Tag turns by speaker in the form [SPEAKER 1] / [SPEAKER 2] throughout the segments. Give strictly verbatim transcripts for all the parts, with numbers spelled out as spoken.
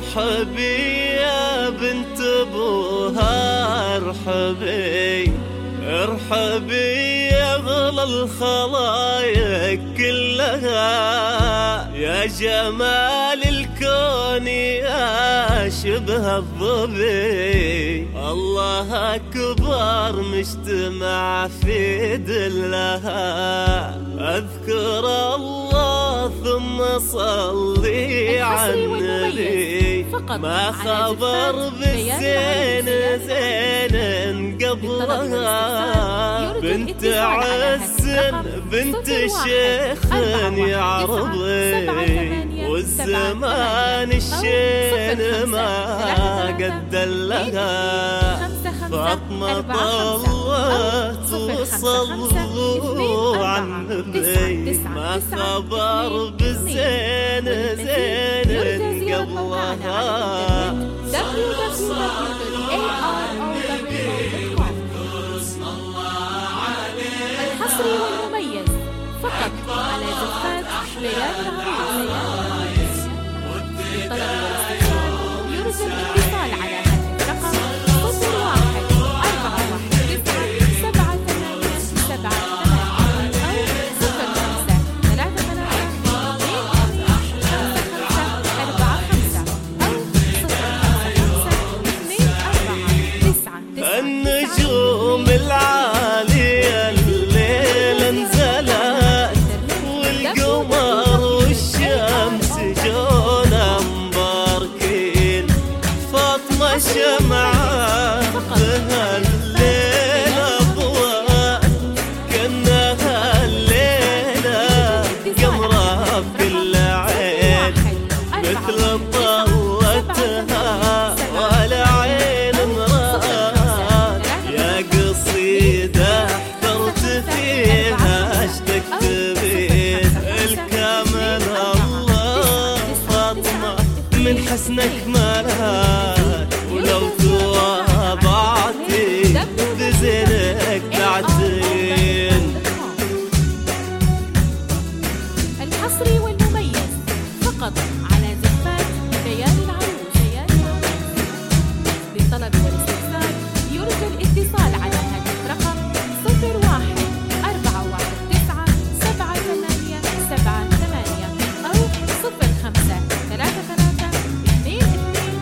[SPEAKER 1] ارحبي يا بنت ابوها ارحبي، ارحبي يا اغلى الخلايق كلها، يا جمال الكون يا شبه الظبي، الله اكبر مجتمع في دلها، اذكر الله ثم صلي على النبي، ما خبر بالزين زين قبلها، بنت عز بنت شيخ يا عربي، والزمان الشين ما قد لها، فاطمة طلت وصلوا على النبي، ما خبر بالزين زين قبلها.
[SPEAKER 2] الحصري والمميز فقط على زفات ليالي العروس. لطلب الاستفسار يرجى الاتصال على هاتف رقم صفر واحد أربعة واحد تسعة سبعة ثمانية سبعة ثمانية أو صفر خمسة ثلاثة ثلاثة اثنين خمسة خمسة أربعة خمسة أو صفر خمسة خمسة اثنين أربعة تسعة تسعة.
[SPEAKER 1] النجوم العالية الليلة نزلت، والقمر والشمس جونا مباركين، فاطمة شمعة بهالليلة ضوت، كأنها الليلة قمرة بكل عين، مثل طلتها ولا عين مرات، يا قصيدة احترت فيها اشتقت بين الكامل الله، فاطمة من حسنك مالات، ولو تواضعتي بزينك تعتين.
[SPEAKER 2] الحصري والمميز فقط على زفات ليالي العروس. للطلب والاستفسار يرجى الاتصال على هاتف رقم صفر واحد أربعة واحد تسعة سبعة ثمانية سبعة ثمانية أو صفر خمسة ثلاثة ثلاثة اثنين اثنين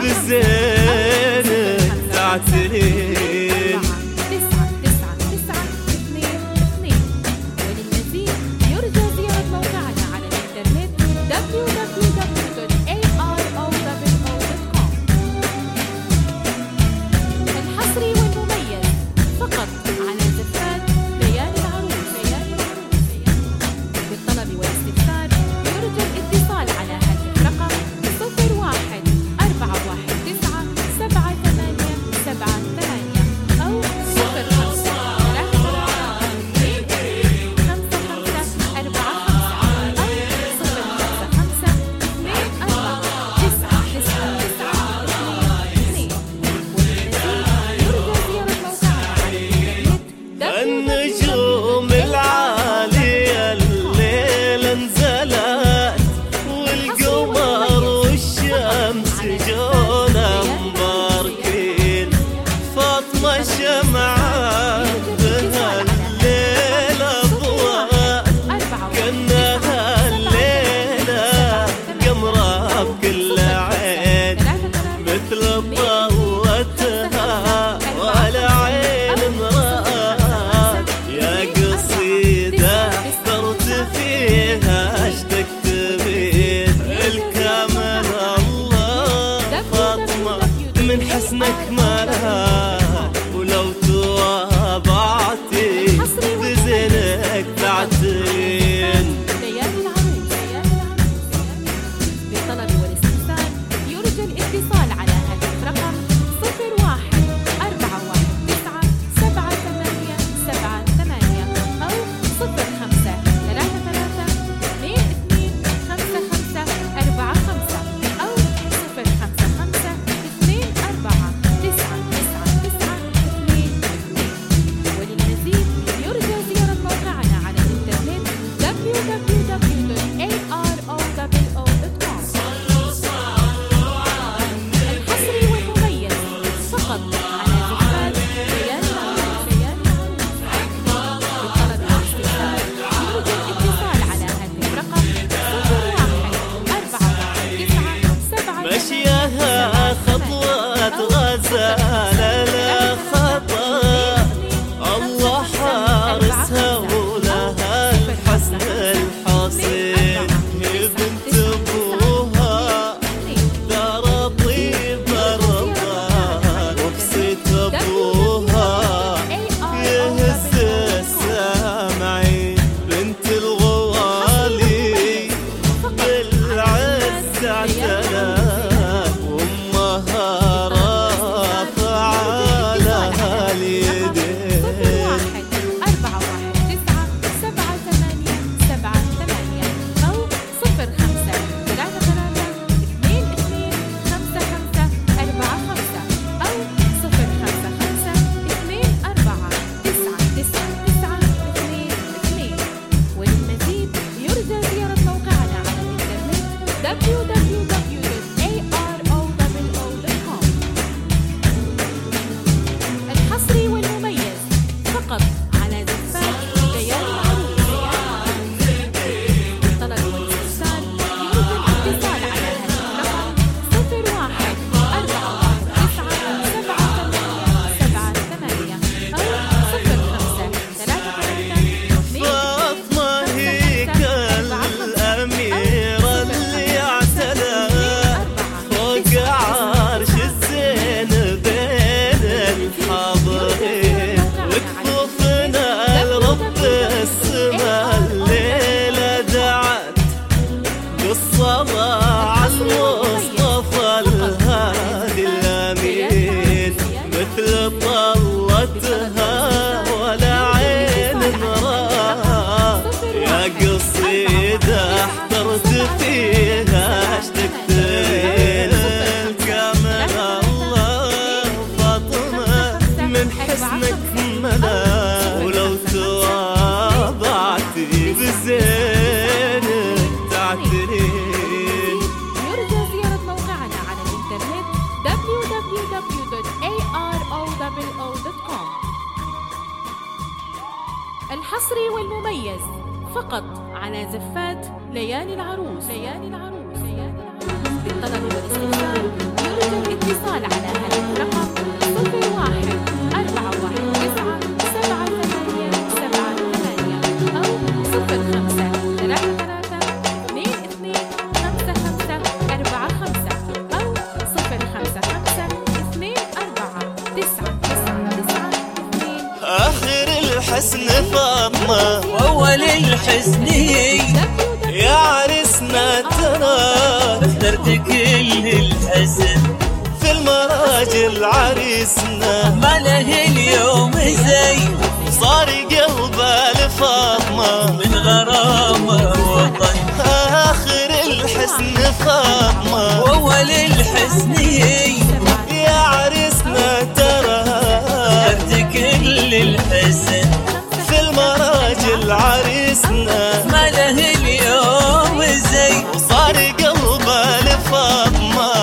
[SPEAKER 1] بزينك تعترين.
[SPEAKER 2] تسعة تسعة تسعة اثنين اثنين. وللمزيد يرجى زيارة موقعنا على الإنترنت دبليو دبليو دبليو دوت إيه آر أو دبل أو دوت كوم. الحصري والمميز فقط على زفات ليالي العروس. للطلب والاستفسار يرجى الاتصال على هاتف رقم صفر واحد أربعة واحد تسعة سبعة ثمانية سبعة ثمانية أو صفر خمسة ثلاثة ثلاثة اثنين خمسة خمسة أربعة خمسة أو صفر خمسة خمسة اثنين أربعة تسعة تسعة تسعة اثنين اثنين. وللمزيد يرجى زيارة موقعنا على الإنترنت
[SPEAKER 1] النجوم العالية الليلة نزلت والقمر والشمس جونا مباركين. فاطمة شمعة بهالليلة ضوات كأنها الليلة قمرة بكل عين مثل ضوتها ولا عين مرأت. يا قصيدة احترت فيها اشتقت بين الكامل الله. فاطمة من حسنك مالها ولو توابعتي بزينك تعترين.
[SPEAKER 2] ليالي العروس. للطلب والاستفسار يرجى الاتصال على هاتف رقم صفر واحد أربعة واحد تسعة سبعة ثمانية سبعة ثمانية أو صفر خمسة ثلاثة ثلاثة اثنين اثنين خمسة خمسة أربعة خمسة أو صفر خمسة خمسة اثنين أربعة تسعة تسعة تسعة اثنين اثنين. وللمزيد يرجى زيارة موقعنا على الإنترنت دبليو دبليو دبليو دوت إيه آر أو دبل أو دوت كوم. الحصري والمميز فقط على زفات ليالي العروس. للطلب والاستفسار يرجى الاتصال على هاتف رقم صفر واحد أربعة واحد تسعة سبعة
[SPEAKER 1] مشيها خطوات غزالة لا خطأ. الله حارسها ولها الحسن الحصين. هي بنت ابوها دار طيب رضا وقصة ابوها يهز السامعين. بنت الغوالي بالعز اعتنت وامها رافعة لها اليدين.
[SPEAKER 2] واحد أربعة واحد تسعة سبعة ثمانية سبعة ثمانية أو صفر خمسة ثلاثة ثلاثة اثنين اثنين خمسة خمسة أربعة خمسة أو صفر خمسة خمسة اثنين أربعة تسعة تسعة تسعة اثنين اثنين. وللمزيد يرجى زيارة موقعنا على الإنترنت دبليو دبليو دبليو دوت إيه آر أو دبل أو دوت كوم. الحصري والمميز فقط على زفات ليالي العروس. للطلب والاستفسار يرجى الاتصال على هاتف رقم صفر واحد أربعة واحد تسعة سبعة ثمانية سبعة ثمانية أو صفر خمسة ثلاثة ثلاثة اثنين
[SPEAKER 1] فاطمة هي كالأميرة اللي اعتلت فوق عرش الزين بين الحاضرين. وكفوفنا لرب السما الليلة دعت بالصلاة على المصطفى الهادي الأمين. مثل طلتها ولا عين مرأة. يا قصيدة احترت فيها اشتقت الكامل الله. فاطمة من حسنك ملا ولو توابعتي بزينك تعترين.
[SPEAKER 2] يرجى زيارة موقعنا على الإنترنت دبليو دبليو دبليو دوت إيه آر أو دبل أو دوت كوم. الحصري والمميز فقط على زفات ليالي العروس. ليالي العروس. للطلب والاستفسار يرجى
[SPEAKER 1] فاطمة
[SPEAKER 3] وأول الحزن
[SPEAKER 1] يا عرسنا تراك
[SPEAKER 3] اخترت كل الحزن
[SPEAKER 1] في المراجل عريسنا
[SPEAKER 3] ما له اليوم زي
[SPEAKER 1] صار قلبه لفاطمة
[SPEAKER 3] من غرامة وطن
[SPEAKER 1] آخر الحزن فاطمة
[SPEAKER 3] وأول الحزن
[SPEAKER 1] يا عرسنا تراك
[SPEAKER 3] اخترت كل الحزن
[SPEAKER 1] في المراجل عريسنا
[SPEAKER 3] ما له اليوم زي
[SPEAKER 1] وصار قلبه لفاطمة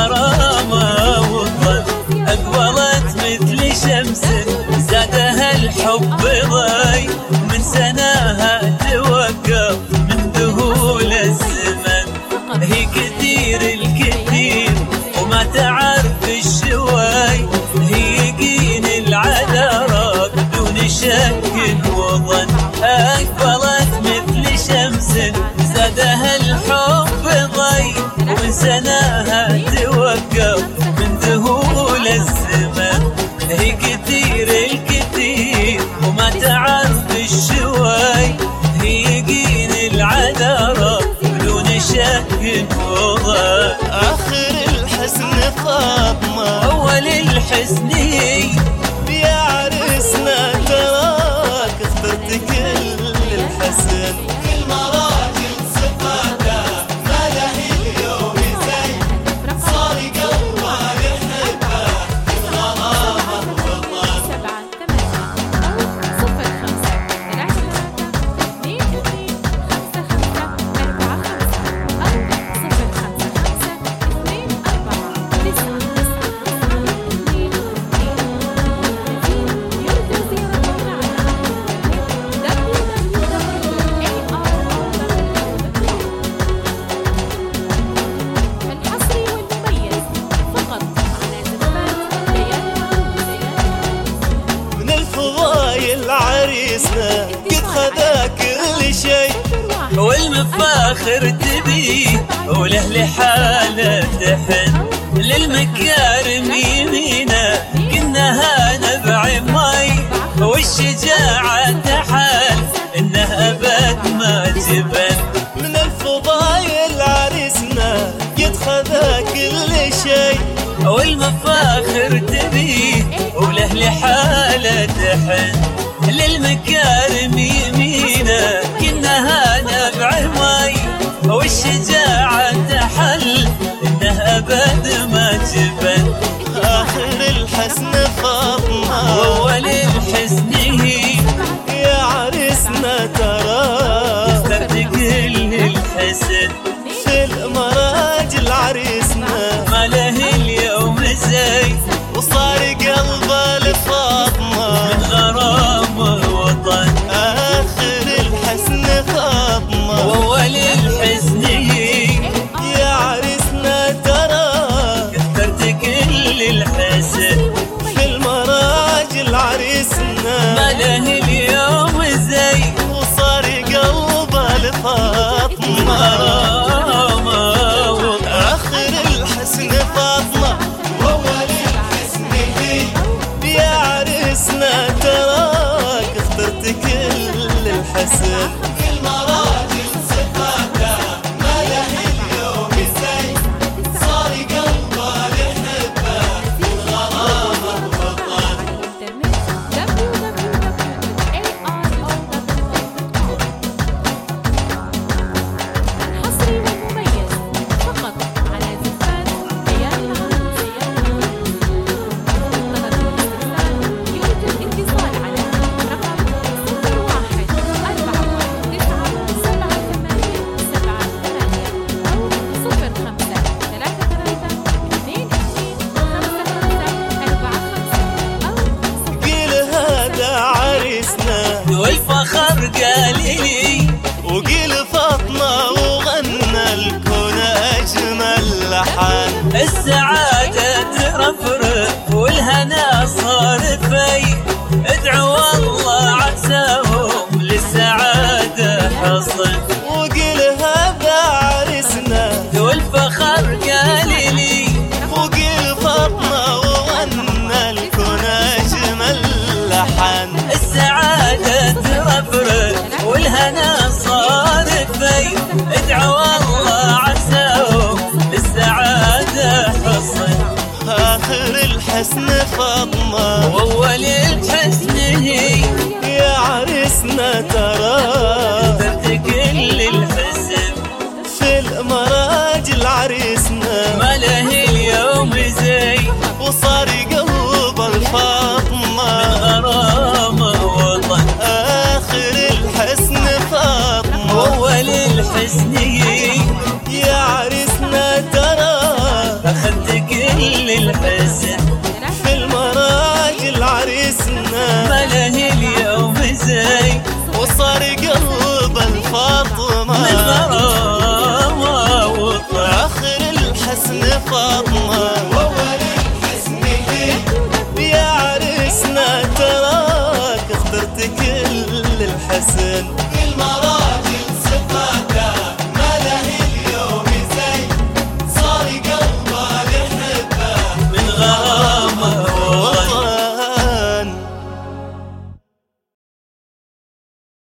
[SPEAKER 3] غرامة وطن أقبلت مثل شمس زادها الحب ضي من سناها توقف من ذهول الزمن هي كثير الكثير وما تعرف الشوي هي يقين العذراء بدون شك وظن أقبلت مثل شمس زادها الحب ضي ومن سناها توقف من ذهول الزمن هي كثير الكثير وما تعرف الشوي هي يقين العذراء بدون شك وظن
[SPEAKER 1] آخر الحزن فاطمة
[SPEAKER 3] أول الحزن
[SPEAKER 1] يا عرسنا تراك اخترت كل الحسن في المراجل صفاته ما له اليوم زي صار قلبه يحبه غرامة وطن
[SPEAKER 2] سبعة ثمانية أو صفر خمسة ثلاثة ثلاثة اثنين اثنين خمسة خمسة أربعة خمسة أو صفر خمسة خمسة اثنين أربعة تسعة تسعة اثنين اثنين. يرجى زيارتنا على دبليو دبليو دبليو دوت إيه آر الحصري والمميز فقط على زفاف ليالي العروس.
[SPEAKER 1] من الفضايل عريسنا قد خذا كل شيء
[SPEAKER 3] والمفاخر تبيه وله لحاله تحن للمكارم يمينه كنها نبع مي والشجاعة تحال انه ابد ما جبن
[SPEAKER 1] من الفضايل عريسنا قد خذا كل شيء
[SPEAKER 3] والمفاخر تبيه وله لحاله تحن للمكارم يمينه كنها نبع مي والشجاعة تحل انه ابد ما جبن
[SPEAKER 1] آخر الحسن فاطمة
[SPEAKER 3] واول الحزن
[SPEAKER 1] يا عرسنا تراك
[SPEAKER 3] اخترت كل الحزن
[SPEAKER 1] في المراجل عريسنا
[SPEAKER 3] ما له اليوم زي
[SPEAKER 1] وصار قلبه لفاطمة
[SPEAKER 3] من غرامة وطن
[SPEAKER 1] آخر الحسن فاطمة
[SPEAKER 3] واول الحزن
[SPEAKER 1] يا عرسنا تراك
[SPEAKER 3] اخترت كل الحزن
[SPEAKER 1] في المراجل عريسنا
[SPEAKER 3] ما له اليوم زي
[SPEAKER 1] وصار قلبه لفاطمة
[SPEAKER 3] غرامة وطن
[SPEAKER 1] آخر الحسن فاطمة وأول الحسن يا عرسنا تراك اخترت كل الحسن في المراجل صفاته ما له اليوم زي صار قلبه يحبه غرامة وطن
[SPEAKER 2] دبليو دبليو دبليو دوت إيه آر أو دوت كوم. الحصري والمميز فقط على زفاف ليالي العروس. يرجى الاتصال على رقم صفر واحد أربعة تسعة سبعة ثمانية سبعة ثمانية أو صفر خمسة ثلاثة ثلاثة اثنين اثنين خمسة خمسة أربعة خمسة أو
[SPEAKER 1] قيل هذا عريسنا
[SPEAKER 3] والفخر قال لي
[SPEAKER 1] وقيل فاطمة وغنى الكون أجمل لحن
[SPEAKER 3] السعادة ترفرف والهنا صار في ادعوا الله عساهم للسعادة حصن
[SPEAKER 1] وقيل هذا عريسنا
[SPEAKER 3] والفخر قال لي
[SPEAKER 1] وقيل فاطمة وغنى الكون أجمل لحن
[SPEAKER 3] السعادة ترفرف
[SPEAKER 1] آخر الحسن فاطمة
[SPEAKER 3] وأول الحسن هي
[SPEAKER 1] يا عريسنا ترى
[SPEAKER 3] درت كل الحزن
[SPEAKER 1] في المراجل عريسنا
[SPEAKER 3] ما له اليوم زي
[SPEAKER 1] وصار قلب الفاطمة
[SPEAKER 3] من غرامة وطن
[SPEAKER 1] آخر الحسن فاطمة
[SPEAKER 3] وأول الحسن هي
[SPEAKER 1] يا عريسنا ترى
[SPEAKER 3] أخذت كل الحزن
[SPEAKER 1] في المراجل عريسنا
[SPEAKER 3] ما له اليوم زي
[SPEAKER 1] وصار قلب الفاطمة
[SPEAKER 3] من غرامة وطن
[SPEAKER 1] آخر الحسن فاطمة